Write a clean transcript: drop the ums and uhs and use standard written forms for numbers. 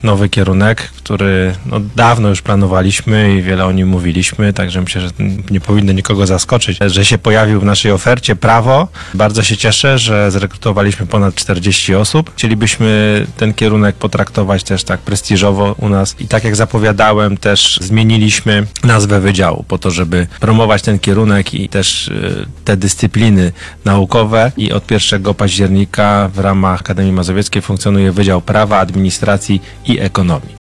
nowy kierunek, który dawno już planowaliśmy i wiele o nim mówiliśmy, także myślę, że nie powinno nikogo zaskoczyć, że się pojawił w naszej ofercie prawo. Bardzo się cieszę, że zrekrutowaliśmy ponad 40 osób. Chcielibyśmy ten kierunek potraktować też tak prestiżowo u nas i tak jak zapowiadałem, też zmieniliśmy nazwę wydziału po to, żeby promować ten kierunek i też te dyscypliny naukowe i od 1 października w ramach Akademii Mazowieckiej funkcjonuje Wydział Prawa, Administracji i Ekonomii.